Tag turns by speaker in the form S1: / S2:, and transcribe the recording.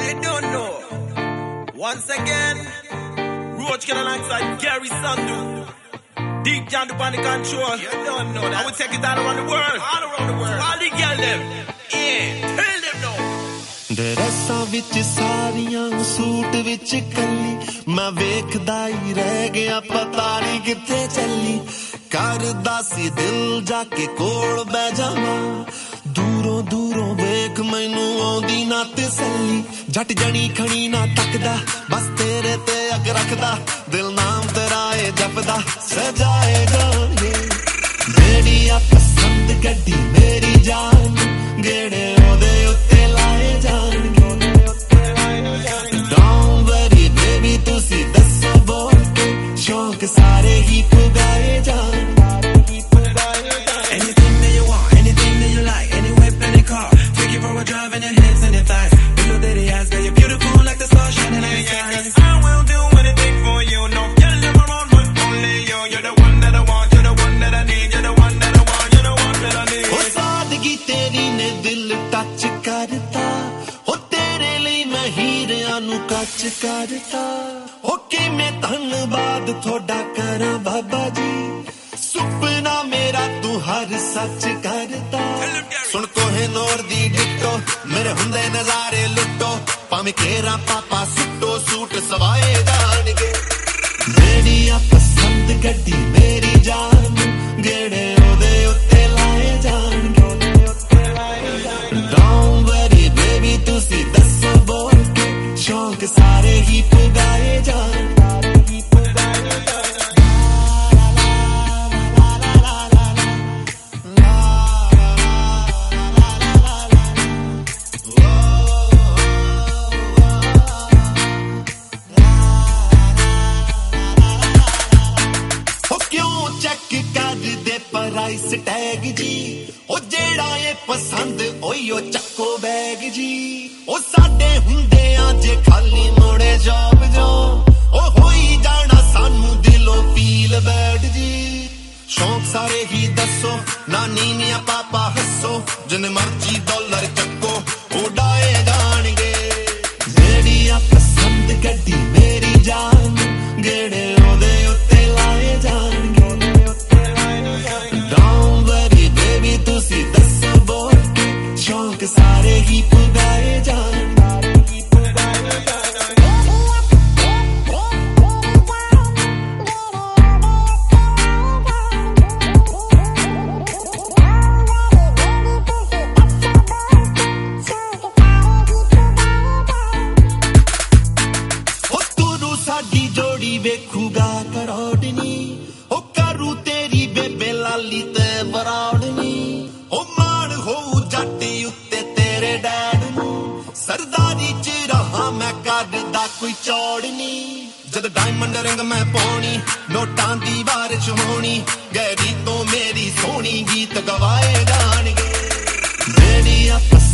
S1: You don't know. Once again, Roach Kid alongside Gary Sandu. Deep John upon the control. You don't know that. I will take it all around the world. All around the world. All the girls them. Yeah. Tell them now.
S2: ਡਰੈਸਾਂ ਵਿੱਚ ਸਾਰੀਆਂ suit ਵਿੱਚ ਕੱਲੀ ਮੈਂ ਵੇਖਦਾ ਹੀ ਰਹਿ ਗਿਆ ਪਤਾ ਨਹੀਂ ਕਿੱਥੇ ਚੱਲੀ ਕਰਦਾ ਸੀ ਦਿਲ ਜਾ ਕੇ ਕੋਲ ਬਹਿ ਜਾਵਾਂ ਦੂਰੋਂ ਦੂਰੋਂ ਵੇਖ ਮੈਨੂੰ ਆਉਂਦੀ ਨਾ ਤਸੱਲੀ ਜੱਟ ਜਣੀ ਖਣੀ ਨਾ ਤੱਕਦਾ ਬਸ ਤੇਰੇ ਤੇ ਅੱਗ ਰੱਖਦਾ ਦਿਲ ਨਾਮ ਤੇਰਾ ਏ ਜਪਦਾ ਸਜਾਏ ਜਾਣਗੇ ਮੇਰੀ ਆ ਪਸੰਦ ਗੱਡੀ ਮੇਰੀ ਜਾਨ ਗੇੜੇ ਉਹਦੇ ਉੱਤੇ ਲਾਏ ਜਾਣਗੇ Don't worry baby ਤੁਸੀਂ ਦੱਸੋ ਬੋਲ ਕੇ ਸ਼ੌਂਕ ਸਾਰੇ ਹੀ ਪੁਗਾਏ ਜਾਣ
S3: Anything that you want, anything that you like, any whip, any car, take you for a drive in your hips and your thighs. You know that it has, girl, you're beautiful like the stars shining in the skies.
S1: I will do anything for you. No, tell them around but only you. You're the one that I want, you're the one that I need, you're the one that I want, you're the one that I need.
S2: ਉਹ ਸਾਦਗੀ ਤੇਰੀ ਨੇ ਦਿਲ touch ਕਰਤਾ ਉਹ ਤੇਰੇ ਲਈ ਮੈਂ ਹੀਰਿਆਂ ਨੂੰ ਕੱਚ ਕਰਤਾ ਉਹ ਕਿਵੇਂ ਧੰਨਵਾਦ ਤੁਹਾਡਾ ਕਰਾਂ ਬਾਬਾ ਜੀ ਸੁਪਨਾ ਮੇਰਾ ਤੂੰ ਹਰ ਸੱਚ ਕਰਤਾ ਸੁਣ ਕੋਹੇ ਨੂਰ ਦੀ ਡਿੱਟੋ ਮੇਰੇ ਹੁੰਦੇ ਨਜ਼ਾਰੇ ਲੁੱਟੋ ਭਾਵੇਂ ਕੇਰਾ ਪਾਪਾ ਸੁੱਟੋ ਸੂਟ ਸਵਾਏ ਜਾਣਗੇ ਮੇਰੀ ਆ ਪਸੰਦ ਗੱਡੀ ਮੇਰੀ ਜਾਨ ਗੇੜੇ ਉਹਦੇ ਉੱਤੇ ਲਾਏ ਜਾਣਗੇ Don't worry baby ਤੁਸੀਂ ਦੱਸੋ ਬੋਲ ਕੇ ਸ਼ੌਂਕ ਸਾਰੇ ਹੀ ਪੁਗਾਏ ਜਾਣ ਪ੍ਰਾਈਸ ਟੈਗ ਜੀ ਉਹ ਜਿਹੜਾ ਏ ਪਸੰਦ ਓਯੋ ਚੱਕੋ ਬੈਗ ਜੀ ਉਹ ਸਾਡੇ ਹੁੰਦਿਆਂ ਜੇ ਖਾਲੀ ਮੋੜੇ ਜੋਬ ਜੋ ਉਹ ਹੋਈ ਜਾਣਾ ਸਾਨੂੰ ਦਿਲੋਂ ਫੀਲ ਬੈਡ ਜੀ ਸ਼ੌਂਕ ਸਾਰੇ ਹੀ ਦੱਸੋ ਨਾ ਨੀਵੀਆਂ ਪਾਪਾ ਹੱਸੋ ਜਿੰਨੇ ਮਰਜੀ ਡਾਲਰ ਚੱਕੋ ਉਡਾਏ ਜਾਣਗੇ ਜਿਹੜੀ ਆ ਪਸੰਦ ਗੱਡੀ ਮੇਰੀ ਜਾਨ ਗੇੜੇ ਉਹਦੇ ਉੱਤੇ ਲਾਏ ਜਾਣਗੇ ਤੁਸੀਂ ਦੱਸੋ ਬੋਲ ਕੇ ਸ਼ੌਂਕ ਸਾਰੇ ਹੀ ਪੁਗਾਏ ਜਾਣ ਉਹ ਤੂੰ ਸਾਡੀ ਜੋੜੀ ਵੇਖੂਗਾ ਕਰੋੜਨੀ ਉਹ ਕਰੂ ਤੇਰੀ ਬੇਬੇ ਲਾਲੀ ਤੇ ਬਰਾੜਨੀ ਉਹ ਮਾਣ ਹੋਊ ਜੱਟ ਉੱਤੇ ਤੇਰੇ ਡੈਡ ਨੂੰ ਸਰਦਾਰੀ ਚ ਰਹਾ ਮੈਂ ਕੱਢਦਾ ਕੋਈ ਚੌੜ ਨੀ ਜਦ ਡਾਇਮੰਡ ਰਿੰਗ ਮੈਂ ਪਾਉਣੀ ਨੋਟਾਂ ਦੀ ਬਾਰਿਸ਼ ਹੋਣੀ ਗੈਰੀ ਤੋਂ ਮੇਰੀ ਸੋਹਣੀ ਗੀਤ ਗਵਾਏ ਜਾਣਗੇ ਮੇਰੀ